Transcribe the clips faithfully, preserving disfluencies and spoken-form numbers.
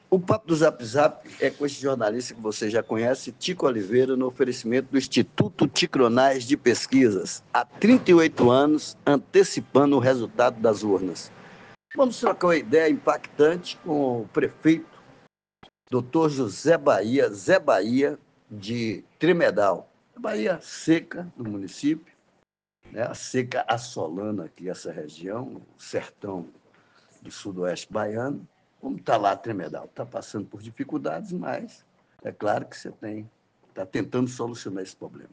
O Papo do Zap Zap é com esse jornalista que você já conhece, Tico Oliveira, no oferecimento do Instituto Ticronais de Pesquisas, há trinta e oito anos, antecipando o resultado das urnas. Vamos trocar uma ideia impactante com o prefeito, doutor José Bahia, Zé Bahia, de Tremedal. Bahia seca do município, né? A seca assolando aqui essa região, o sertão do sudoeste baiano. Como está lá Tremedal? Está passando por dificuldades, mas é claro que você tem, está tentando solucionar esse problema.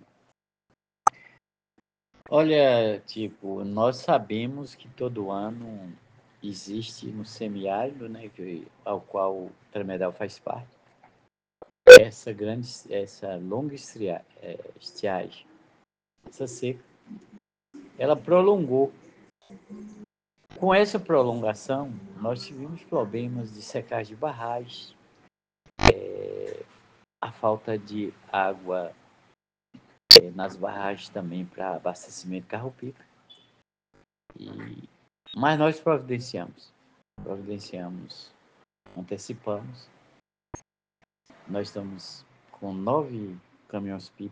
Olha, tipo, nós sabemos que todo ano existe no semiárido, né, que, ao qual o Tremedal faz parte, essa grande, essa longa estria, é, estiagem, essa seca, ela prolongou. Com essa prolongação, nós tivemos problemas de secagem de barragens, é, a falta de água é, nas barragens também para abastecimento carro-pipa. E, mas nós providenciamos, providenciamos, antecipamos. Nós estamos com nove caminhões-pipa,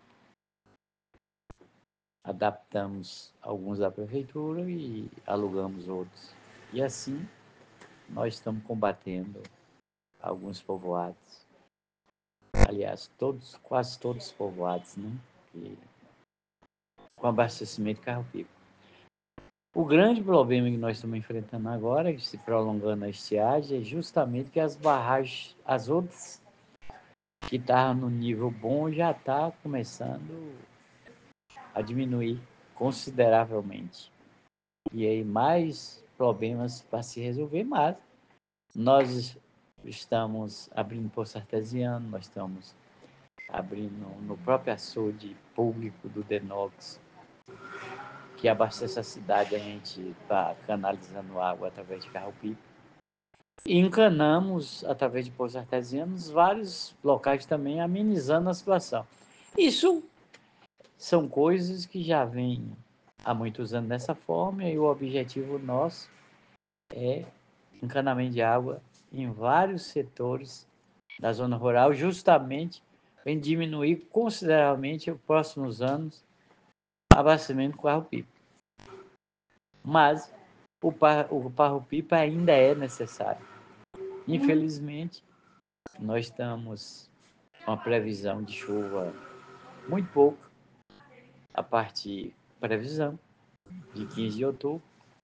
adaptamos alguns da prefeitura e alugamos outros. E assim nós estamos combatendo alguns povoados. Aliás, todos, quase todos os povoados, né? E, com abastecimento de carro-pipa. O grande problema que nós estamos enfrentando agora, se prolongando a estiagem, é justamente que as barragens, as outras que estavam no nível bom, já está começando a diminuir consideravelmente. E aí mais problemas para se resolver, mas nós estamos abrindo poço artesiano, nós estamos abrindo no próprio açude público do Denox, que abastece a cidade, a gente está canalizando água através de carro-pipa. E encanamos, através de poços artesianos, vários locais também, amenizando a situação. Isso são coisas que já vêm há muitos anos dessa forma, e o objetivo nosso é encanamento de água em vários setores da zona rural, justamente para diminuir consideravelmente nos próximos anos o abastecimento com carro-pipa. Mas o, par, o carro-pipa ainda é necessário. Infelizmente, nós estamos com a previsão de chuva muito pouco, a partir da previsão de quinze de outubro,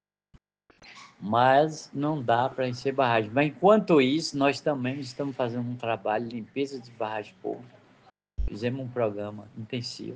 mas não dá para encher barragem. Mas enquanto isso, nós também estamos fazendo um trabalho de limpeza de barragem pública. Fizemos um programa intensivo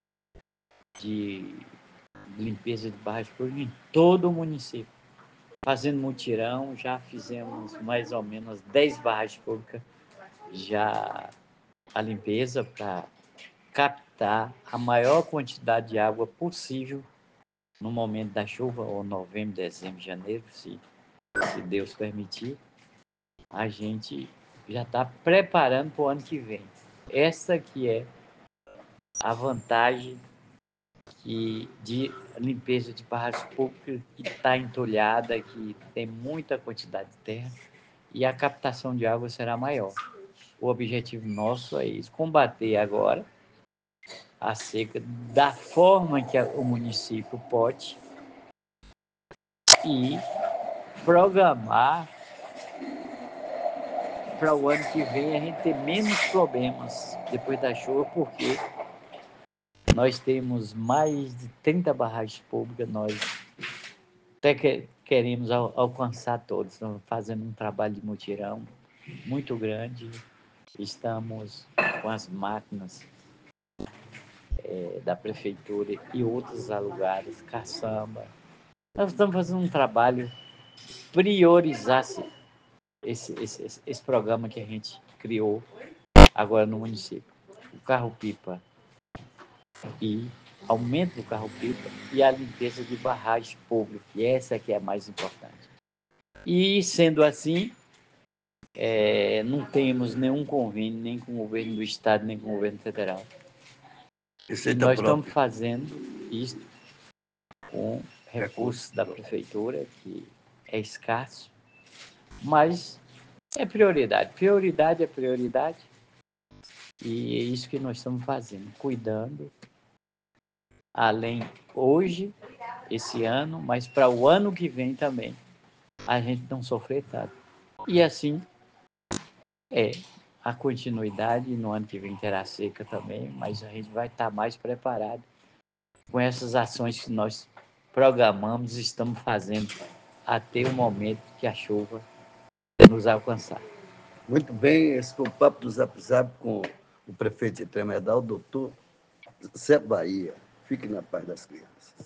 de limpeza de barragem pública em todo o município. Fazendo mutirão, já fizemos mais ou menos dez barragens públicas, já a limpeza para captar a maior quantidade de água possível no momento da chuva, ou novembro, dezembro, janeiro, se, se Deus permitir. A gente já está preparando para o ano que vem. Essa que é a vantagem que, de limpeza de barragens públicas, que está entulhada, que tem muita quantidade de terra, e a captação de água será maior. O objetivo nosso é isso, combater agora a seca da forma que o município pode e programar para o ano que vem a gente ter menos problemas depois da chuva, porque nós temos mais de trinta barragens públicas, nós até que queremos al- alcançar todos, estamos fazendo um trabalho de mutirão muito grande, estamos com as máquinas é, da prefeitura e outros alugados, caçamba. Nós estamos fazendo um trabalho priorizar esse, esse, esse, esse programa que a gente criou agora no município. O carro-pipa e aumento do carro-pipa e a limpeza de barragem pública, e essa que é a mais importante. E, sendo assim, é, não temos nenhum convênio nem com o governo do estado, nem com o governo federal. E Receita nós estamos própria. fazendo isso com recursos da prefeitura, que é escasso, mas É prioridade. Prioridade é prioridade. E é isso que nós estamos fazendo, cuidando, além hoje, esse ano, mas para o ano que vem também, a gente não sofrer tanto. E assim é a continuidade, no ano que vem terá seca também, mas a gente vai estar mais preparado com essas ações que nós programamos e estamos fazendo até o momento que a chuva nos alcançar. Muito bem, esse foi o Papo do Zap Zap com o prefeito de Tremedal, doutor Zé Bahia. Fique na paz das crianças.